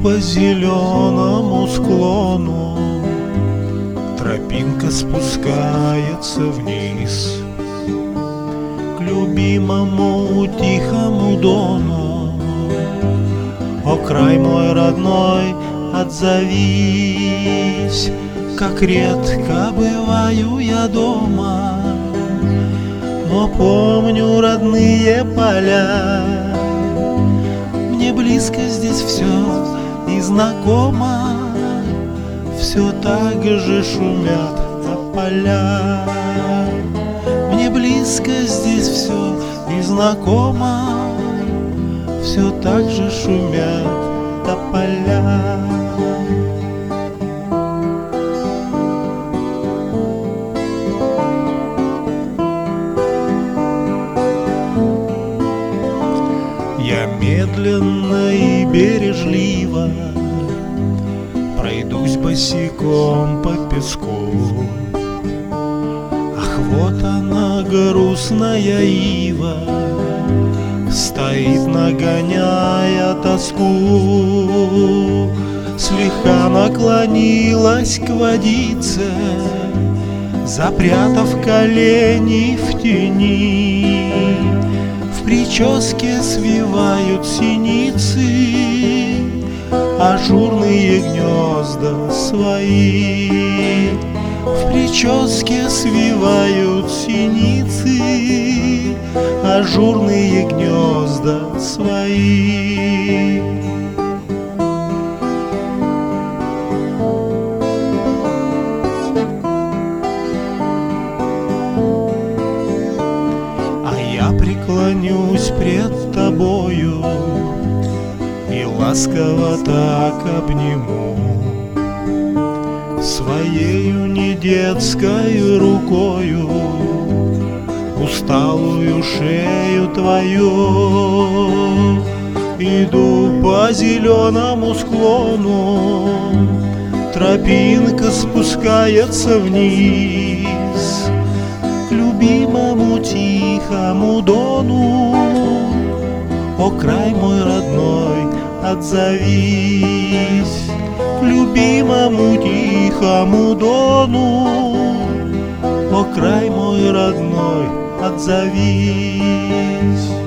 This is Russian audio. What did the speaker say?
по зеленому склону, тропинка спускается вниз к любимому тихому дону. О, край мой родной, отзовись, как редко бываю я дома, но помню родные поля. Мне близко здесь все и знакомо, все так же шумят тополя. Мне близко здесь все и знакомо, все так же шумят тополя. Я медленно и бережливо пройдусь босиком по песку. Ах, вот она, грустная ива, стоит, нагоняя тоску. Слегка наклонилась к водице, запрятав колени в тени. В прическе свивают синицы ажурные гнезда свои. В прическе свивают синицы ажурные гнезда свои. Преклонюсь пред тобою и ласково так обниму своею недетской рукою усталую шею твою. Иду по зеленому склону, тропинка спускается вниз к любимому тихому дону. О, край мой родной, отзовись, к любимому тихому дону. О, край мой родной, отзовись.